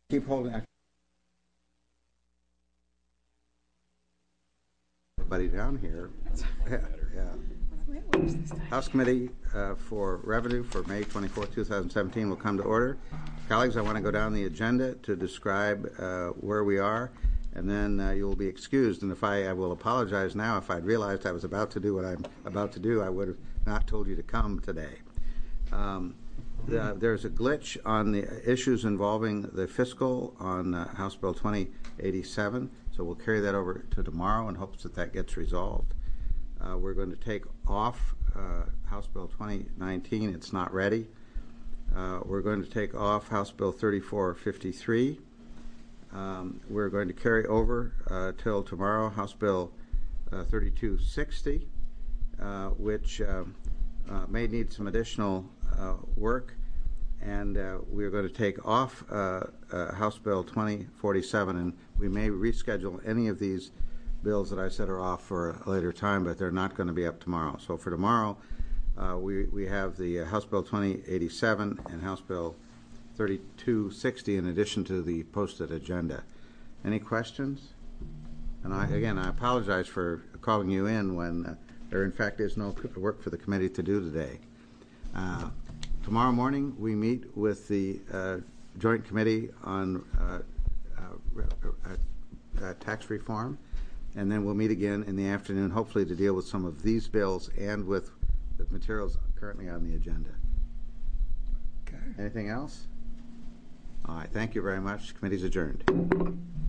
Keep holding. Everybody down here. Yeah. House Committee for Revenue for May 24, 2017 will come to order. Colleagues, I want to go down the agenda to describe where we are, and then you will be excused. And if I will apologize now, if I'd realized I was about to do what I'm about to do, I would have not told you to come today. There's a glitch on the issues involving the fiscal on House Bill 2087, so we'll carry that over to tomorrow in hopes that that gets resolved. We're going to take off House Bill 2019. It's not ready. We're going to take off House Bill 3453. We're going to carry over till tomorrow House Bill 3260, which may need some additional work, and we're going to take off House Bill 2047, and we may reschedule any of these bills that I said are off for a later time, but they're not going to be up tomorrow. So for tomorrow, we have the House Bill 2087 and House Bill 3260 in addition to the posted agenda. Any questions? And I apologize for calling you in when there in fact is no work for the committee to do today. Tomorrow morning we meet with the Joint Committee on Tax Reform, and then we'll meet again in the afternoon, hopefully to deal with some of these bills and with the materials currently on the agenda. Okay. Anything else? All right. Thank you very much. Committee's adjourned.